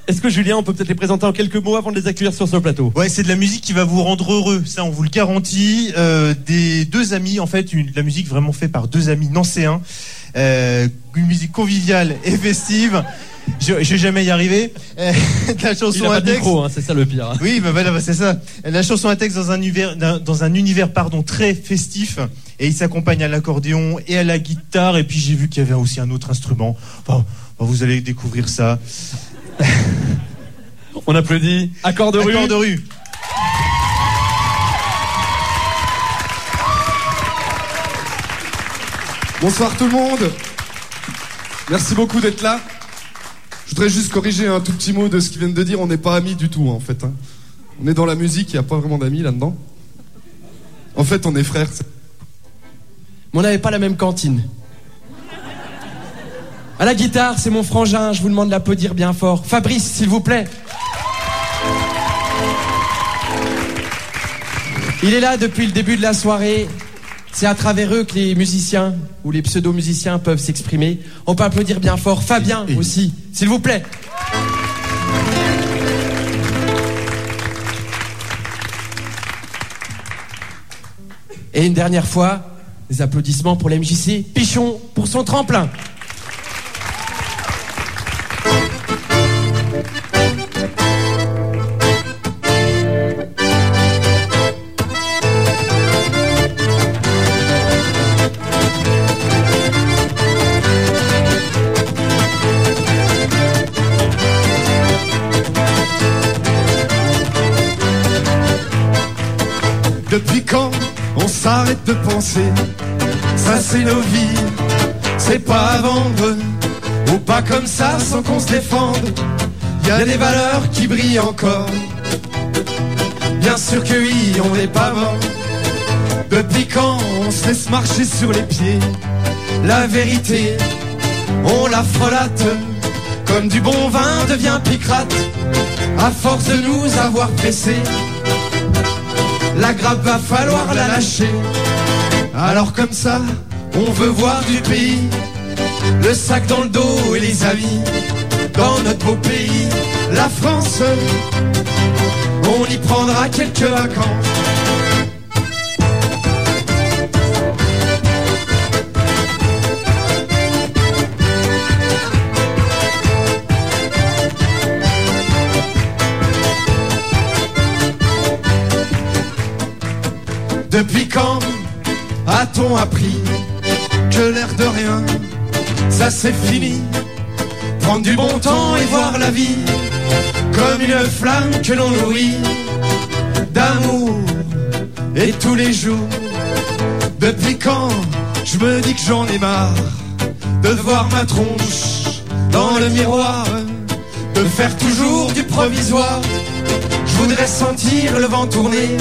Est-ce que Julien, on peut peut-être les présenter en quelques mots avant de les accueillir sur ce plateau? Ouais, c'est de la musique qui va vous rendre heureux, ça on vous le garantit. Des deux amis, en fait, la musique vraiment faite par deux amis nancéens. Une musique conviviale et festive. Je vais jamais y arriver. La chanson à texte. Micro, hein, c'est ça le pire. Oui, bah voilà, c'est ça. La chanson à texte dans un univers très festif. Et il s'accompagne à l'accordéon et à la guitare. Et puis j'ai vu qu'il y avait aussi un autre instrument. Enfin, vous allez découvrir ça. On applaudit. Accord de rue. Accord de rue. Bonsoir tout le monde. Merci beaucoup d'être là. Je voudrais juste corriger un tout petit mot de ce qu'ils viennent de dire. On n'est pas amis du tout, en fait. On est dans la musique, il n'y a pas vraiment d'amis là-dedans. En fait, on est frères. Mais on n'avait pas la même cantine. À la guitare, c'est mon frangin, je vous demande de l'applaudir bien fort. Fabrice, s'il vous plaît. Il est là depuis le début de la soirée. C'est à travers eux que les musiciens ou les pseudo-musiciens peuvent s'exprimer. On peut applaudir bien fort. Fabien aussi, s'il vous plaît. Et une dernière fois, des applaudissements pour l'MJC Pichon pour son tremplin. Depuis quand on s'arrête de penser? Ça c'est nos vies, c'est pas à vendre. Ou pas comme ça sans qu'on se défende. Y a des valeurs qui brillent encore. Bien sûr que oui, on n'est pas mort. Depuis quand on se laisse marcher sur les pieds? La vérité, on la frelatte. Comme du bon vin devient picrate. À force de nous avoir pressés, la grappe va falloir la lâcher. Alors comme ça, on veut voir du pays, le sac dans le dos et les amis. Dans notre beau pays, la France, on y prendra quelques vacances. Depuis quand a-t-on appris que l'air de rien, ça c'est fini? Prendre du bon temps et voir la vie comme une flamme que l'on nourrit d'amour et tous les jours. Depuis quand je me dis que j'en ai marre de voir ma tronche dans le miroir, de faire toujours du provisoire. Je voudrais sentir le vent tourner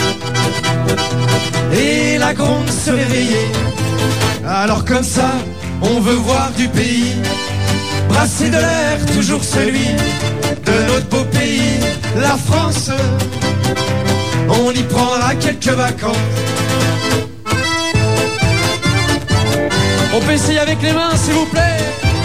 et la gronde se réveiller. Alors comme ça, on veut voir du pays, brasser de l'air, toujours celui de notre beau pays, la France. On y prendra quelques vacances. On peut essayer avec les mains, s'il vous plaît.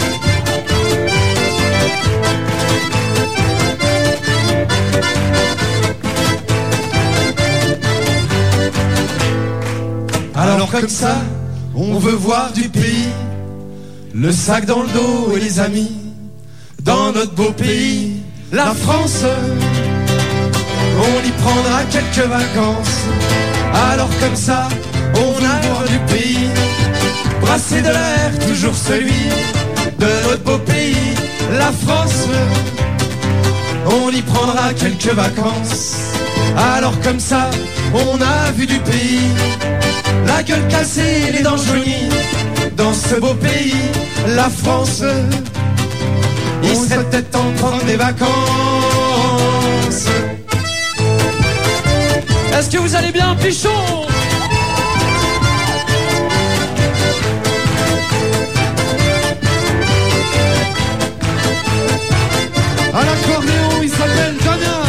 Alors comme ça, on veut voir du pays, le sac dans le dos et les amis. Dans notre beau pays, la France, on y prendra quelques vacances. Alors comme ça, on a voir du pays, brasser de l'air, toujours celui de notre beau pays, la France. On y prendra quelques vacances. Alors comme ça, on a vu du pays, la gueule cassée, les dents jaunies. Dans ce beau pays, la France, il serait peut-être temps de prendre des vacances. Est-ce que vous allez bien, Pichon? À l'accordéon, il s'appelle Damien.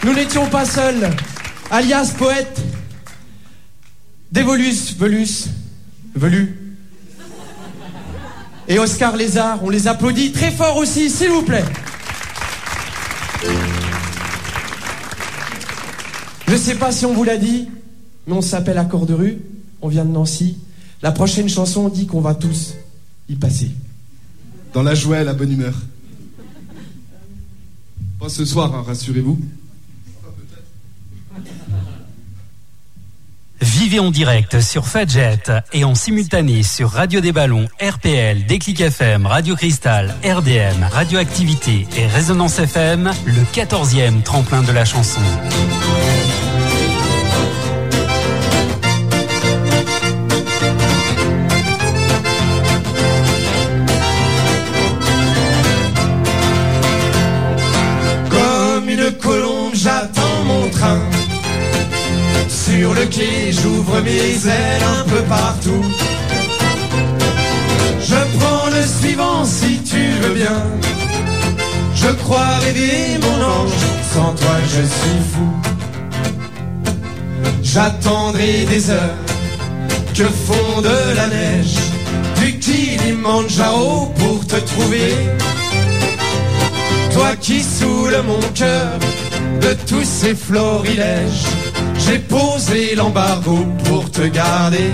Nous n'étions pas seuls. Alias poète. Dévolus, Velus, Velu. Et Oscar Lézard, on les applaudit très fort aussi, s'il vous plaît. Je sais pas si on vous l'a dit, mais on s'appelle Accord de rue, on vient de Nancy. La prochaine chanson, on dit qu'on va tous y passer. Dans la joie et la bonne humeur. Pas ce soir, hein, rassurez-vous. Vivez en direct sur Fadjet et en simultané sur Radio des Ballons, RPL, Déclic FM, Radio Cristal, RDM, Radioactivité et Résonance FM, le 14e tremplin de la chanson. Comme une colombe, j'attends mon train. Sur le quai, j'ouvre mes ailes un peu partout. Je prends le suivant si tu veux bien. Je crois rêver mon ange, sans toi je suis fou. J'attendrai des heures que fonde la neige du Kilimandjaro pour te trouver. Toi qui saoules mon cœur de tous ces florilèges. J'ai posé l'embargo pour te garder.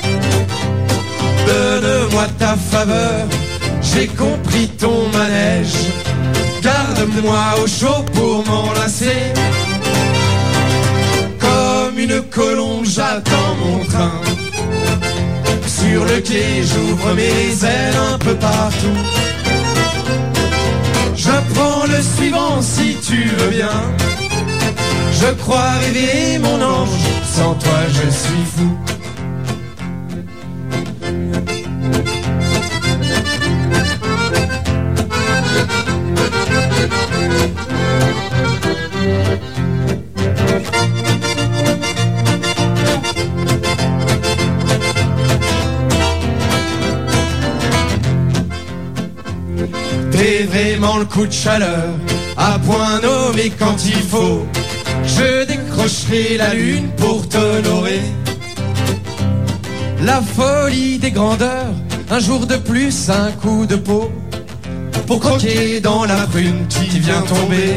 Donne-moi ta faveur, j'ai compris ton manège. Garde-moi au chaud pour m'enlacer. Comme une colombe, j'attends mon train. Sur le quai, j'ouvre mes ailes un peu partout. Je prends le suivant si tu veux bien. Je crois rêver mon ange, sans toi je suis fou. T'es vraiment le coup de chaleur, à point nommé quand il faut. Je décrocherai la lune pour t'honorer. La folie des grandeurs, un jour de plus, un coup de peau. Pour croquer dans la prune qui vient tomber.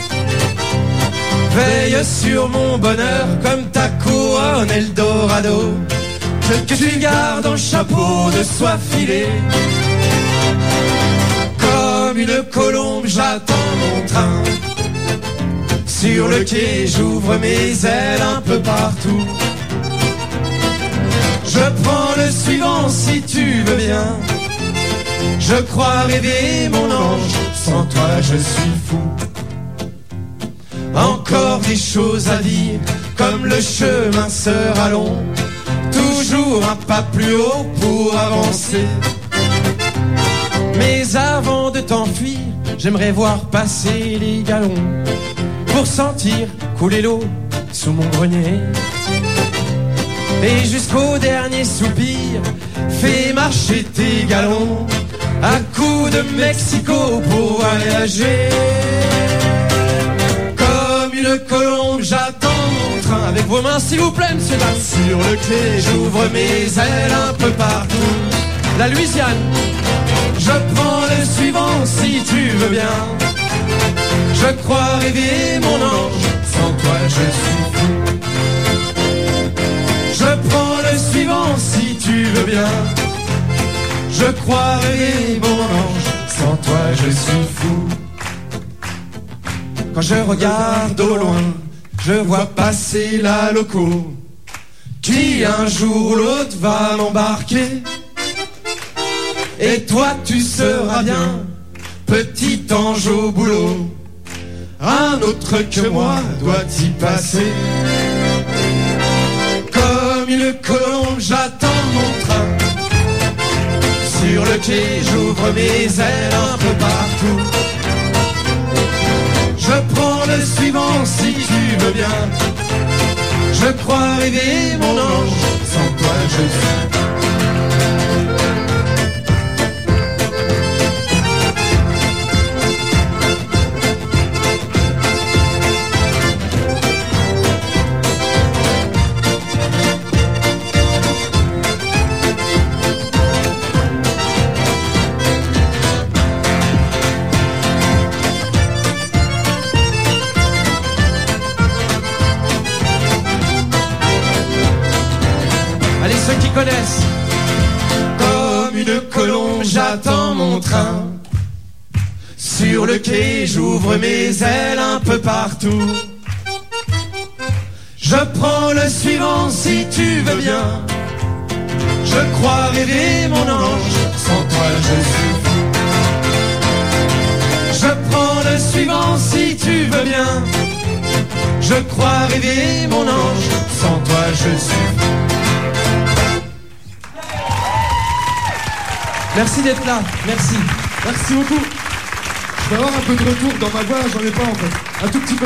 Veille sur mon bonheur comme ta couronne Eldorado. Que tu gardes un chapeau de soie filée. Comme une colombe, j'attends mon train. Sur le quai, j'ouvre mes ailes un peu partout. Je prends le suivant si tu veux bien. Je crois rêver mon ange, sans toi je suis fou. Encore des choses à dire, comme le chemin sera long. Toujours un pas plus haut pour avancer. Mais avant de t'enfuir, j'aimerais voir passer les galons. Pour sentir couler l'eau sous mon grenier. Et jusqu'au dernier soupir, fais marcher tes galons à coups de Mexico pour voyager. Comme une colombe, j'attends mon train. Avec vos mains s'il vous plaît, monsieur dames. Sur le quai, j'ouvre mes ailes un peu partout. La Louisiane, je prends le suivant si tu veux bien. Je crois rêver mon ange, sans toi je suis fou. Je prends le suivant si tu veux bien. Je crois rêver mon ange, sans toi je suis fou. Quand je regarde au loin, je vois passer la loco qui un jour ou l'autre va m'embarquer. Et toi tu seras bien, petit ange au boulot. Un autre que moi doit y passer. Comme une colombe, j'attends mon train. Sur le quai, j'ouvre mes ailes un peu partout. Je prends le suivant si tu veux bien. Je crois rêver mon ange, sans toi je suis. ceux qui connaissent. Comme une colombe, j'attends mon train. Sur le quai, j'ouvre mes ailes un peu partout. Je prends le suivant si tu veux bien. Je crois rêver mon ange, sans toi je suis fou. Je prends le suivant si tu veux bien. Je crois rêver mon ange, sans toi je suis fou. Merci d'être là, merci. Merci beaucoup. Je vais avoir un peu de retour dans ma voix, j'en ai pas en fait. Un tout petit peu.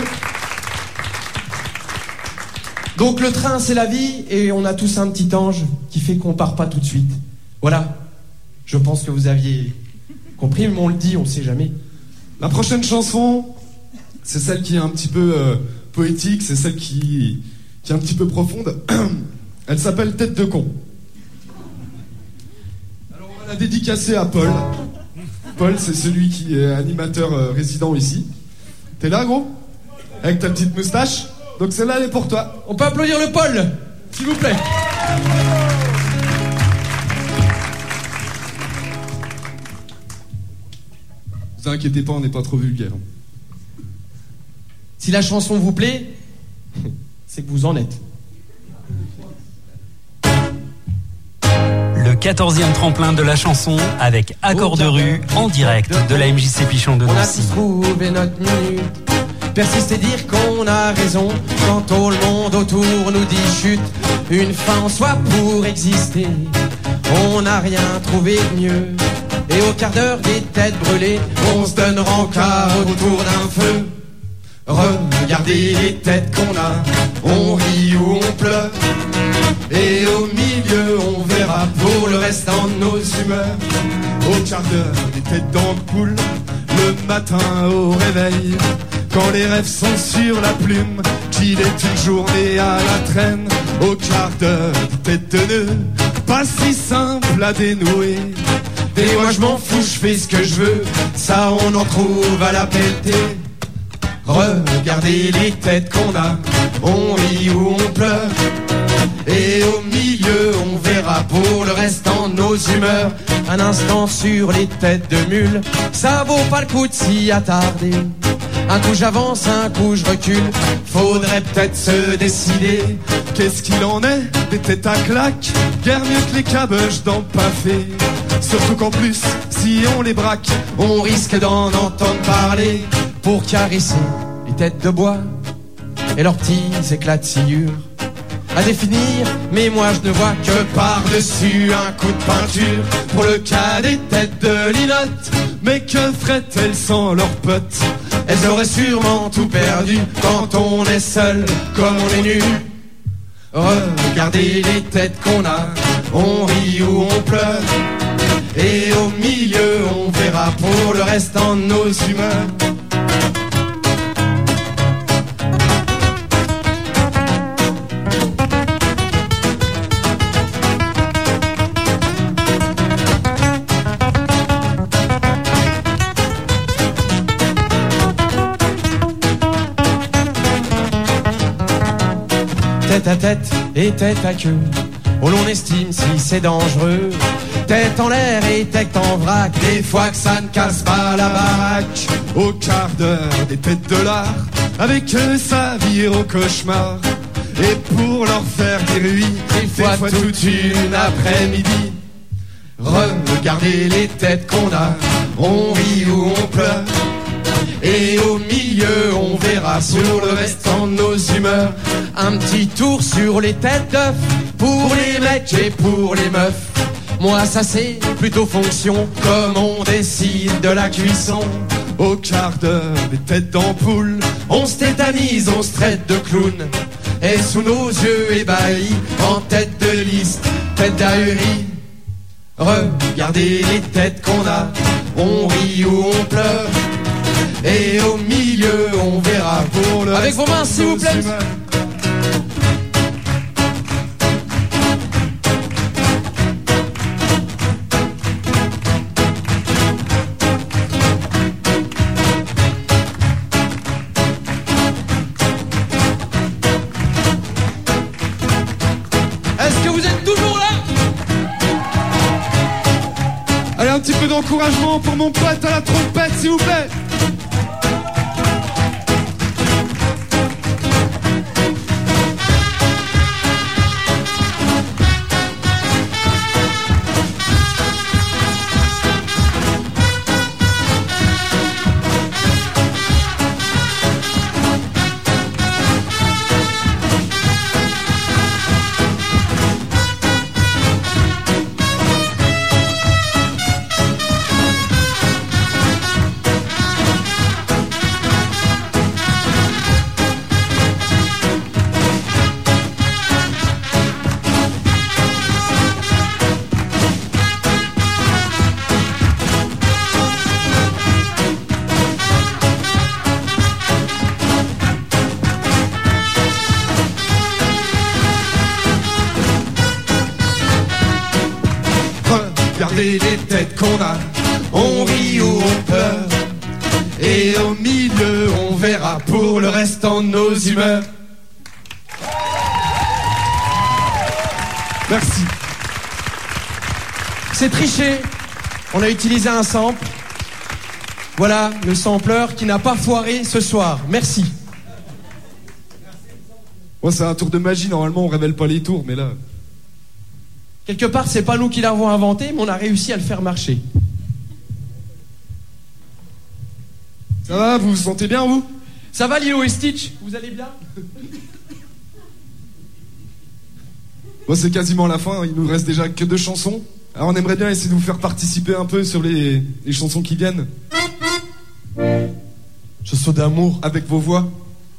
Donc le train c'est la vie et on a tous un petit ange qui fait qu'on part pas tout de suite. Voilà. Je pense que vous aviez compris, mais on le dit, on sait jamais. La prochaine chanson, c'est celle qui est un petit peu poétique, c'est celle qui est un petit peu profonde. Elle s'appelle Tête de con. Alors on va la dédicacer à Paul. Paul, c'est celui qui est animateur résident ici. T'es là, gros? Avec ta petite moustache? Donc celle-là, elle est pour toi. On peut applaudir le Paul, s'il vous plaît. Vous inquiétez pas, on n'est pas trop vulgaire. Si la chanson vous plaît, c'est que vous en êtes. Le 14e tremplin de la chanson avec Accord de rue en direct de la MJC Pichon de On a Nancy. tous trouvé notre minute. Persiste et dire qu'on a raison quand tout le monde autour nous dit chute. Une fin en soi pour exister. On n'a rien trouvé de mieux. Et au quart d'heure des têtes brûlées, on se donne rencard autour d'un feu. Regardez les têtes qu'on a, on rit ou on pleure. Et au milieu on verra pour le restant de nos humeurs. Au quart d'heure, des têtes d'ampoule, le matin au réveil. Quand les rêves sont sur la plume, qu'il est une journée à la traîne. Au quart d'heure, des têtes de nœud, pas si simple à dénouer. Et moi je m'en fous, je fais ce que je veux, ça on en trouve à la pelletée. Regardez les têtes qu'on a, on rit ou on pleure. Et au milieu on verra pour le restant de nos humeurs. Un instant sur les têtes de mules, ça vaut pas le coup de s'y attarder. Un coup j'avance, un coup je recule, faudrait peut-être se décider. Qu'est-ce qu'il en est des têtes à claques, guère mieux que les caboches dans le pafé. Surtout qu'en plus, si on les braque, on risque d'en entendre parler. Pour caresser les têtes de bois et leurs petits éclats de sciure à définir, mais moi je ne vois que par-dessus un coup de peinture. Pour le cas des têtes de linotte, mais que feraient-elles sans leurs potes? Elles auraient sûrement tout perdu quand on est seul, comme on est nu. Regardez les têtes qu'on a, on rit ou on pleure. Et au milieu on verra pour le restant de nos humeurs. Tête à tête et tête à queue, oh l'on estime si c'est dangereux. Tête en l'air et tête en vrac, des fois que ça ne casse pas la baraque. Au quart d'heure, des têtes de l'art, avec eux ça vire au cauchemar. Et pour leur faire des ruis, des fois toute une après-midi. Regardez les têtes qu'on a, on rit ou on pleure. Et au milieu on verra sur le restant de nos humeurs. Un petit tour sur les têtes d'œufs, pour les mecs et pour les meufs. Moi ça c'est plutôt fonction, comme on décide de la cuisson. Au quart d'heure, des têtes d'ampoule, on se tétanise, on se traite de clown. Et sous nos yeux ébahis, en tête de liste, tête d'ahurie. Regardez les têtes qu'on a, on rit ou on pleure. Et au milieu on verra pour le avec vos mains s'il vous plaît. Est-ce que vous êtes toujours là? un petit peu d'encouragement pour mon pote à la trompette, s'il vous plaît. Regardez les têtes qu'on a, on rit ou on pleure, et au milieu on verra pour le restant de nos humeurs. Merci. C'est triché. On a utilisé un sample. Voilà le sampleur qui n'a pas foiré ce soir. Merci. Moi, c'est un tour de magie. Normalement, on révèle pas les tours, mais là. Quelque part, c'est pas nous qui l'avons inventé, mais on a réussi à le faire marcher. Ça va, vous vous sentez bien, vous? Ça va, Lilo et Stitch? Vous allez bien? Moi, c'est quasiment la fin. Il nous reste déjà que 2 chansons. Alors, on aimerait bien essayer de vous faire participer un peu sur les chansons qui viennent. Chansons d'amour. Avec vos voix.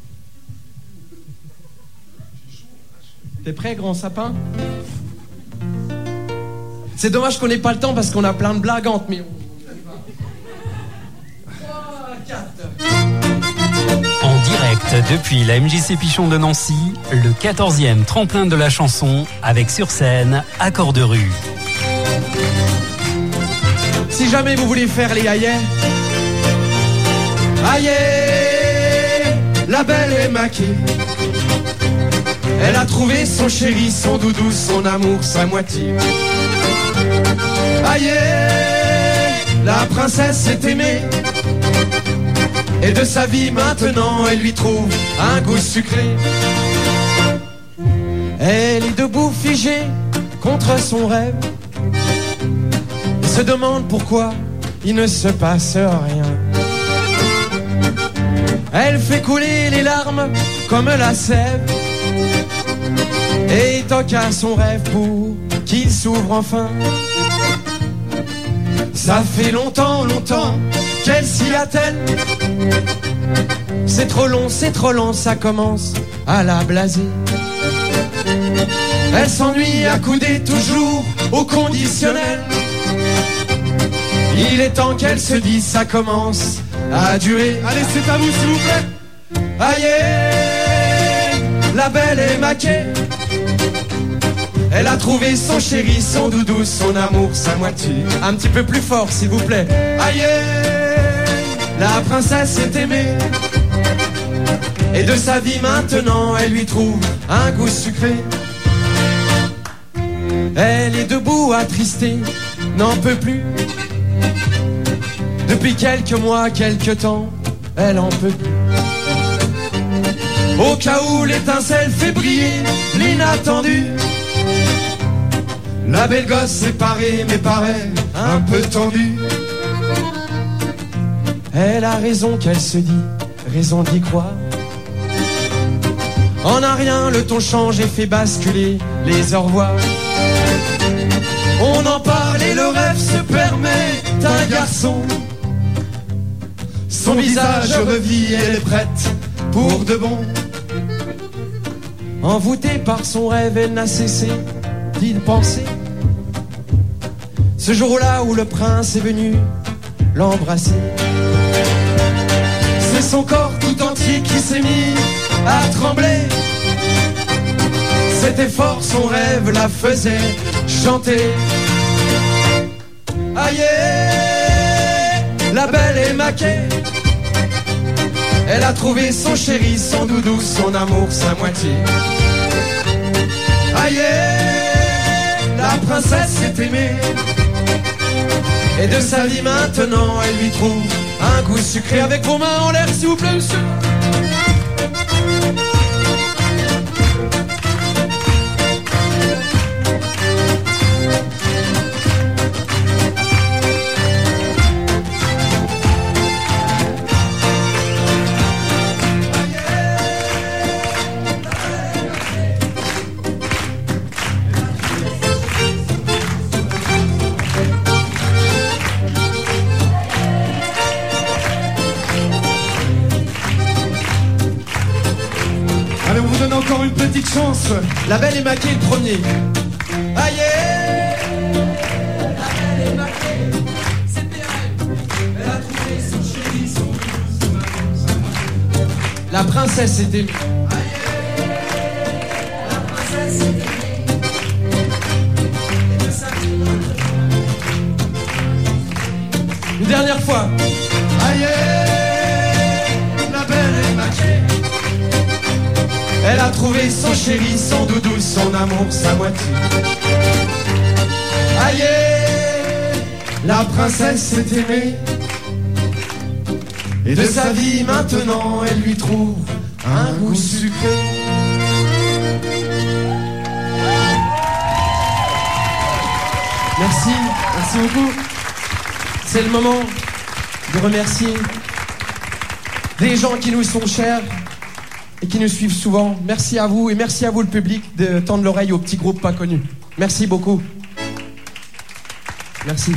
T'es prêt, grand sapin? C'est dommage qu'on n'ait pas le temps parce qu'on a plein de blaguantes, mais on y va. 3, 4. En direct depuis la MJC Pichon de Nancy, le 14e tremplin de la chanson avec sur scène Accord de rue. Si jamais vous voulez faire les aïeux, Aïe, la belle est maquée. Elle a trouvé son chéri, son doudou, son amour, sa moitié. Aïe, la princesse est aimée. Et de sa vie maintenant, elle lui trouve un goût sucré. elle est debout figée contre son rêve et se demande pourquoi il ne se passe rien. Elle fait couler les larmes comme la sève et toque à son rêve pour qu'il s'ouvre enfin. Ça fait longtemps, longtemps qu'elle s'y attelle. C'est trop long, ça commence à la blaser. Elle s'ennuie accoudée toujours au conditionnel. Il est temps qu'elle se dise, ça commence à durer. Allez, c'est à vous, s'il vous plaît. Aïe, la belle est maquée. Elle a trouvé son chéri, son doudou, son amour, sa moitié. Un petit peu plus fort, s'il vous plaît. Aïe, la princesse est aimée. Et de sa vie maintenant, elle lui trouve un goût sucré. Elle est debout attristée, n'en peut plus. Depuis quelques mois, quelques temps, elle en peut plus. Au cas où l'étincelle fait briller l'inattendu, la belle gosse séparée mais paraît un peu tendue. Elle a raison qu'elle se dit, raison d'y croire. En un rien, le ton change et fait basculer les au revoir. On en parle et le rêve se permet d'un garçon. Son visage revit, elle est prête pour de bon. Envoûtée par son rêve, elle n'a cessé d'y penser. Ce jour-là où le prince est venu l'embrasser, c'est son corps tout entier qui s'est mis à trembler. C'était fort, son rêve la faisait chanter. Aïe, la belle est maquée. Elle a trouvé son chéri, son doudou, son amour, sa moitié. Aïe, la princesse est aimée. Et de sa vie maintenant, elle lui trouve un goût sucré. Avec vos mains en l'air, s'il vous plaît, monsieur. Encore une petite chance. La belle est maquée le premier. Aïe, la belle est maquée, c'était elle. Elle a trouvé son chéri, son la princesse est aimée. Aïe, la princesse est aimée. Et de sa vie. Une dernière fois. Aïe, la belle est maquée. Elle a trouvé son chéri, son doudou, son amour, sa moitié. Aïe, la princesse s'est aimée. Et de sa vie maintenant, elle lui trouve un goût sucré. Merci, merci beaucoup. C'est le moment de remercier des gens qui nous sont chers et qui nous suivent souvent. Merci à vous et merci à vous le public de tendre l'oreille aux petits groupes pas connus. Merci beaucoup. Merci.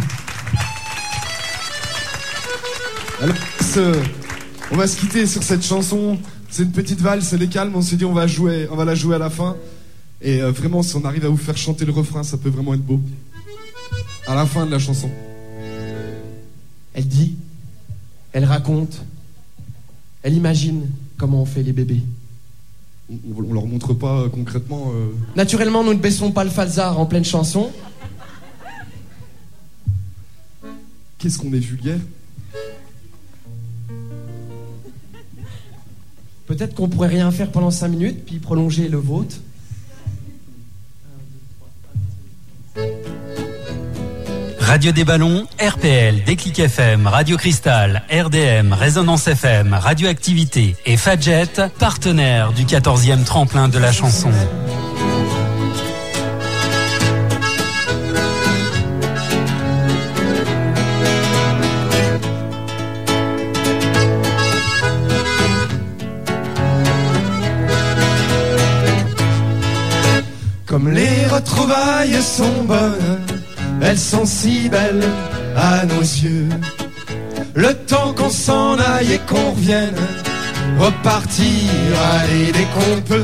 Alors, on va se quitter sur cette chanson. C'est une petite valse, elle est calme. On s'est dit on va la jouer à la fin. Et vraiment, si on arrive à vous faire chanter le refrain, ça peut vraiment être beau. À la fin de la chanson. Elle dit, elle raconte, elle imagine comment on fait les bébés. On leur montre pas concrètement. Naturellement, nous ne baissons pas le falzar en pleine chanson. Qu'est-ce qu'on est vulgaire. Peut-être qu'on pourrait rien faire pendant 5 minutes, puis prolonger le vôtre. Radio des Ballons, RPL, Déclic FM, Radio Cristal, RDM, Résonance FM, Radioactivité et Fadjet, partenaires du 14e tremplin de la chanson. Comme les retrouvailles sont bonnes, elles sont si belles à nos yeux. Le temps qu'on s'en aille et qu'on revienne, repartir, aller dès qu'on peut.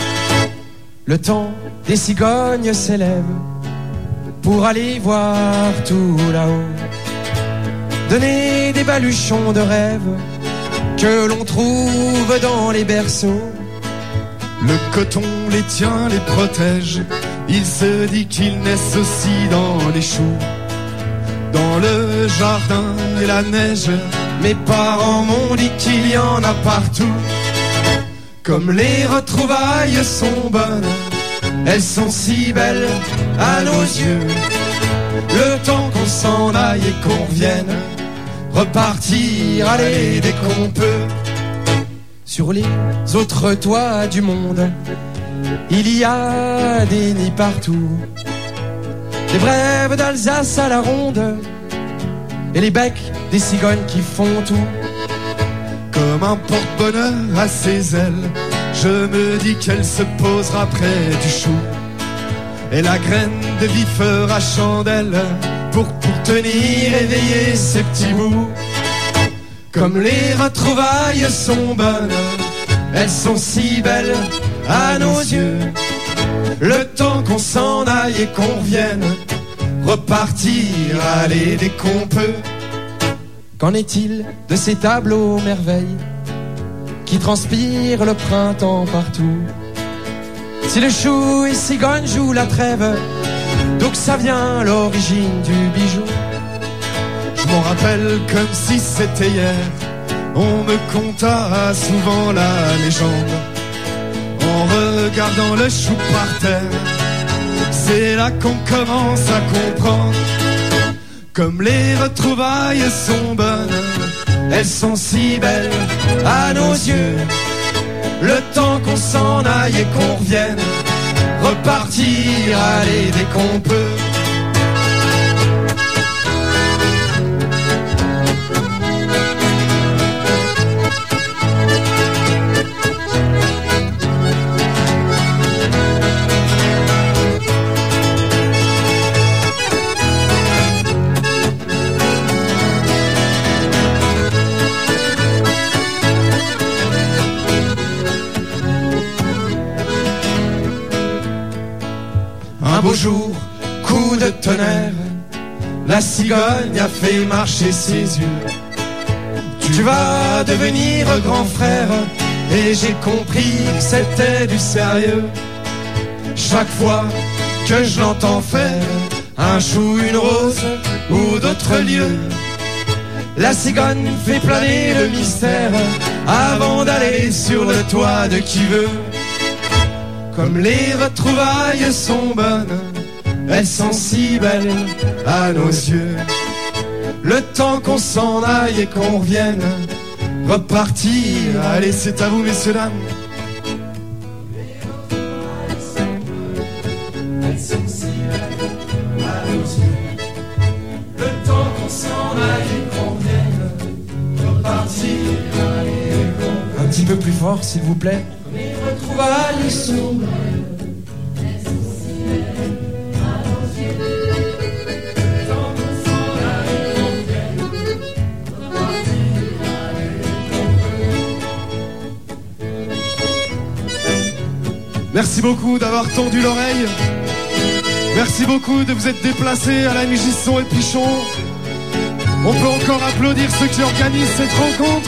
Le temps des cigognes s'élève pour aller voir tout là-haut. Donner des baluchons de rêve que l'on trouve dans les berceaux. Le coton les tient, les protège. Il se dit qu'ils naissent aussi dans les choux, dans le jardin et la neige. Mes parents m'ont dit qu'il y en a partout. Comme les retrouvailles sont bonnes, elles sont si belles à nos yeux. Le temps qu'on s'en aille et qu'on revienne, repartir, aller dès qu'on peut. Sur les autres toits du monde, il y a des nids partout. Des brèves d'Alsace à la ronde, et les becs des cigognes qui font tout. Comme un porte-bonheur à ses ailes, je me dis qu'elle se posera près du chou. Et la graine de vie fera chandelle pour tenir éveillé ses petits bouts. Comme les retrouvailles sont bonnes, elles sont si belles à nos yeux. Le temps qu'on s'en aille et qu'on revienne, repartir, aller dès qu'on peut. Qu'en est-il de ces tableaux merveilles qui transpirent le printemps partout? Si le chou et cigogne jouent la trêve, d'où que ça vient l'origine du bijou? Je m'en rappelle comme si c'était hier. On me conta souvent la légende en regardant le chou par terre. C'est là qu'on commence à comprendre Comme les retrouvailles sont bonnes, elles sont si belles à nos yeux. Le temps qu'on s'en aille et qu'on revienne, repartir, aller dès qu'on peut. Un beau jour, coup de tonnerre, la cigogne a fait marcher ses yeux. Tu vas devenir grand frère, et j'ai compris que c'était du sérieux. Chaque fois que je l'entends faire un chou, une rose ou d'autres lieux, la cigogne fait planer le mystère avant d'aller sur le toit de qui veut. Comme les retrouvailles sont bonnes, elles sont si belles à nos yeux. Le temps qu'on s'en aille et qu'on revienne, repartir. Allez, c'est à vous, messieurs, dames. Elles sont si belles à nos yeux. Le temps qu'on s'en aille et qu'on revienne, repartir. Allez, Un petit peu plus fort, s'il vous plaît. les retrouvailles sont belles, elles sont si belles à nos yeux. Le temps qu'on s'en aille et qu'on revienne, repartir, allez, qu'on peut. Merci beaucoup d'avoir tendu l'oreille. Merci beaucoup de vous être déplacés à la Gisson et Pichon. On peut encore applaudir ceux qui organisent cette rencontre.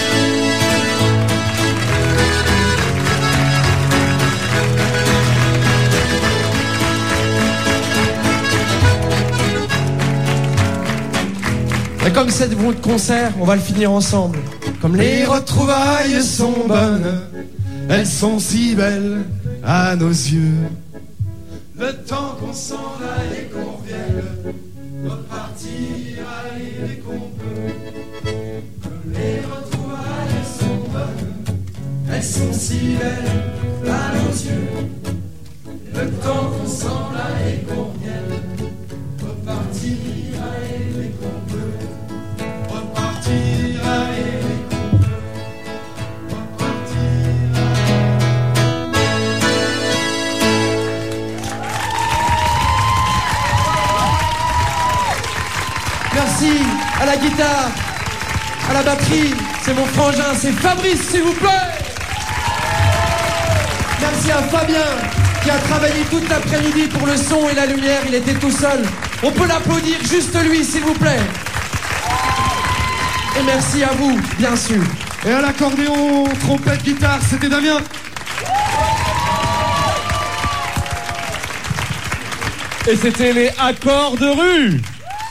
Et comme c'est bon de concert, on va le finir ensemble. Comme Les retrouvailles sont bonnes, elles sont si belles à nos yeux. Le temps qu'on s'en aille et qu'on revienne, repartir, aller dès qu'on peut. Comme les retrouvailles sont bonnes, elles sont si belles à nos yeux. Le temps qu'on s'en aille et qu'on revienne, repartir, aller dès qu'on peut. Repartir, aller dès qu'on peut. Merci à la guitare, à la batterie, c'est mon frangin, c'est Fabrice, s'il vous plaît. Merci à Fabien qui a travaillé toute l'après-midi pour le son et la lumière, il était tout seul. On peut l'applaudir, juste lui, s'il vous plaît. Et merci à vous, bien sûr. Et à l'accordéon, trompette, guitare, c'était Damien. Et c'était les accords de rue.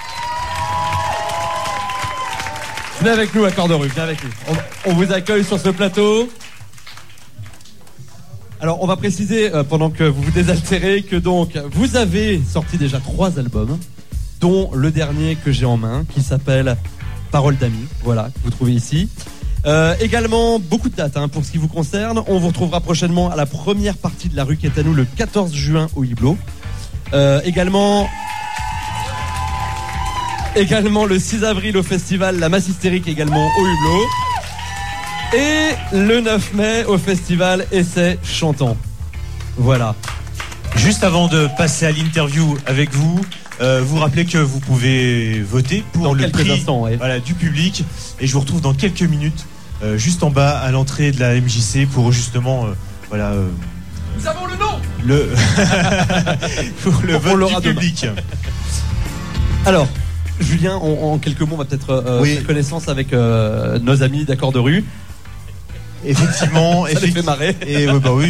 Venez avec nous, accords de rue, viens avec nous. On vous accueille sur ce plateau. Alors, on va préciser, pendant que vous vous désaltérez, que donc, vous avez sorti déjà 3 albums, dont le dernier que j'ai en main, qui s'appelle Paroles d'amis, voilà, que vous trouvez ici. Également, beaucoup de dates pour ce qui vous concerne. On vous retrouvera prochainement à la première partie de La Rue qui est à nous, le 14 juin au Hublot. Également le 6 avril au festival La Masse Hystérique, également au Hublot. Et le 9 mai au festival Essai Chantant. Voilà. Juste avant de passer à l'interview avec vous, vous rappelez que vous pouvez voter pour Dans le quelques prix instants, ouais. voilà, du public. Et je vous retrouve dans quelques minutes, juste en bas à l'entrée de la MJC pour justement, Nous avons le nom. pour le On vote l'aura du public. Alors, Julien, en quelques mots, on va peut-être Oui. faire connaissance avec nos amis d'accords de rue. Effectivement, Ça les fait marrer. Et bah oui.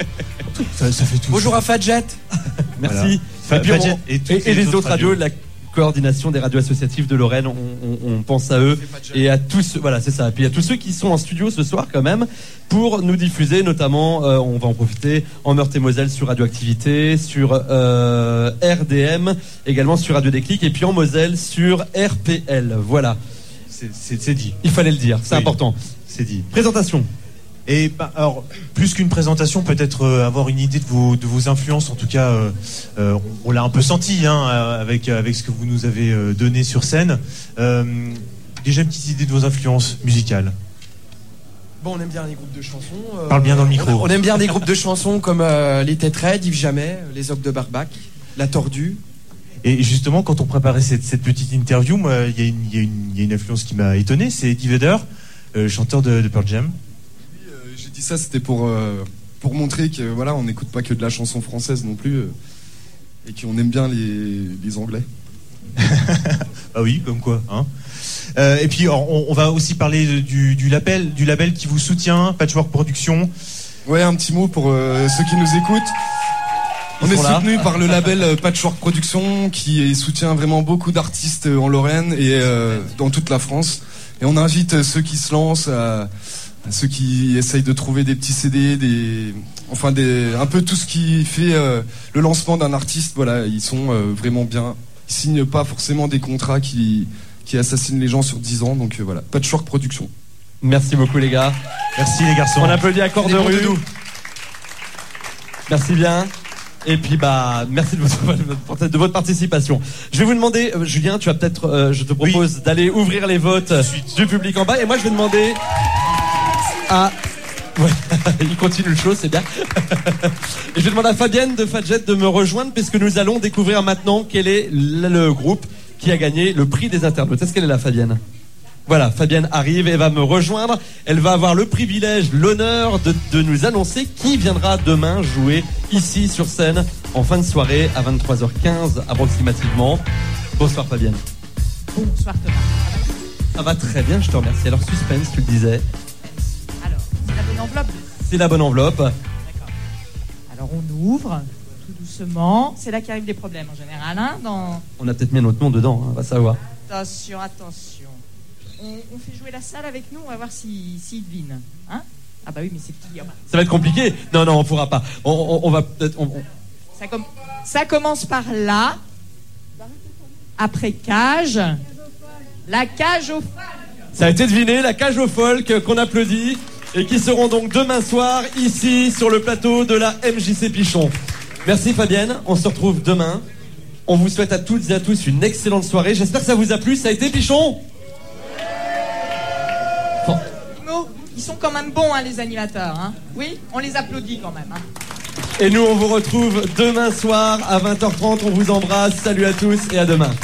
Ça fait tout. Bonjour à Fadjet. Merci. Voilà. Et puis Fadjet on- et toutes et les autres radios, la coordination des radios associatives de Lorraine. On pense à eux et à tous. Voilà, c'est ça. Et puis à tous ceux qui sont en studio ce soir quand même pour nous diffuser, notamment, on va en profiter en Meurthe-et-Moselle sur Radioactivité, sur RDM, également sur Radio Déclic, et puis en Moselle sur RPL. Voilà. C'est dit. Il fallait le dire. C'est important. C'est dit. Présentation. Et alors, plus qu'une présentation, peut-être avoir une idée de vos influences. En tout cas, on l'a un peu senti avec ce que vous nous avez donné sur scène. Déjà une petite idée de vos influences musicales. Bon, on aime bien les groupes de chansons. Parle bien dans le micro. On aime bien des groupes de chansons comme les Têtes Raides, Yves Jamais, les Ogres de Barbac, La Tordue. Et justement, quand on préparait cette petite interview, moi, il y a une influence qui m'a étonné, c'est Eddie Vedder, chanteur de Pearl Jam. J'ai dit ça, c'était pour montrer que voilà, on n'écoute pas que de la chanson française non plus, et qu'on aime bien les Anglais. Ah oui, comme quoi. Hein. Et puis on va aussi parler du label qui vous soutient, Patchwork Productions. Ouais, un petit mot pour ceux qui nous écoutent. On est soutenu par le label Patchwork Productions qui soutient vraiment beaucoup d'artistes en Lorraine et dans toute la France. Et on invite ceux qui se lancent, à ceux qui essayent de trouver des petits CD, un peu tout ce qui fait le lancement d'un artiste. Voilà, ils sont vraiment bien. Ils signent pas forcément des contrats qui assassinent les gens sur 10 ans. Donc voilà, Patchwork Productions. Merci beaucoup les gars. Merci les garçons. On applaudit à corps de rue. Merci bien. Et puis merci de votre participation. Je vais vous demander, Julien, tu vas peut-être, je te propose d'aller ouvrir les votes du public en bas. Et moi je vais demander à... Ouais, il continue le show, c'est bien. Et je vais demander à Fabienne de Fadjet de me rejoindre puisque nous allons découvrir maintenant quel est le groupe qui a gagné le prix des internautes. Est-ce qu'elle est là, Fabienne ? Voilà, Fabienne arrive et va me rejoindre. Elle va avoir le privilège, l'honneur de nous annoncer qui viendra demain jouer ici sur scène en fin de soirée à 23h15 approximativement. Bonsoir Fabienne. Bonsoir Thomas. Ça va très bien, je te remercie. Alors suspense, tu le disais. Alors, c'est la bonne enveloppe ? C'est la bonne enveloppe. D'accord. Alors on ouvre tout doucement. C'est là qu'arrivent les problèmes en général. On a peut-être mis notre nom dedans, on va savoir. Attention. On fait jouer la salle avec nous, on va voir s'ils devinent. Hein ? Ah bah oui, mais c'est petit. Ça va être compliqué. Non, on pourra pas. On va peut-être... Ça commence par là. Après cage. La cage au folk. Ça a été deviné, la cage au folk qu'on applaudit et qui seront donc demain soir ici sur le plateau de la MJC Pichon. Merci Fabienne, on se retrouve demain. On vous souhaite à toutes et à tous une excellente soirée. J'espère que ça vous a plu. Ça a été Pichon ? Ils sont quand même bons, les animateurs. Hein. Oui, on les applaudit quand même. Hein. Et nous, on vous retrouve demain soir à 20h30. On vous embrasse. Salut à tous et à demain.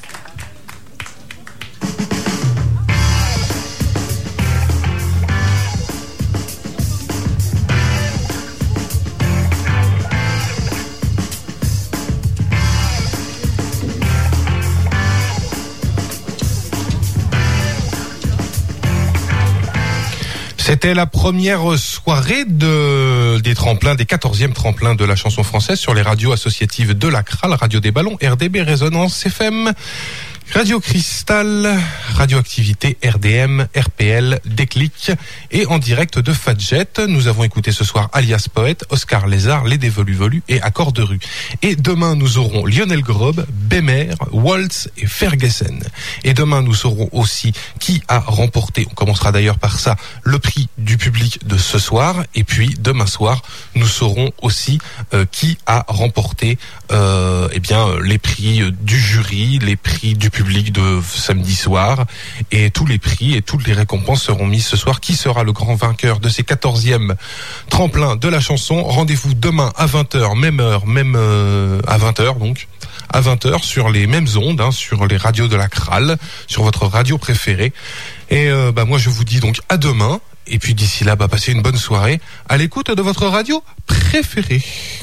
C'était la première soirée des tremplins, des 14e tremplins de la chanson française sur les radios associatives de la CRAL, Radio des Ballons, RDB, Résonance FM, Radio Cristal, Radioactivité, RDM, RPL, Déclic et en direct de Fadjet. Nous avons écouté ce soir Alias Poète, Oscar Lézard, Les Dévolus et Accords de rue. Et demain, nous aurons Lionel Grob, Bémer, Waltz et Ferguson. Et demain, nous saurons aussi qui a remporté, on commencera d'ailleurs par ça, le prix du public de ce soir. Et puis, demain soir, nous saurons aussi qui a remporté les prix du jury, les prix du public de samedi soir, et tous les prix et toutes les récompenses seront mises ce soir. Qui sera le grand vainqueur de ces 14e tremplins de la chanson? Rendez-vous demain à 20h, même heure, à 20h donc, à 20h sur les mêmes ondes, sur les radios de la CRAL, sur votre radio préférée. Et moi je vous dis donc à demain, et puis d'ici là, passez une bonne soirée à l'écoute de votre radio préférée.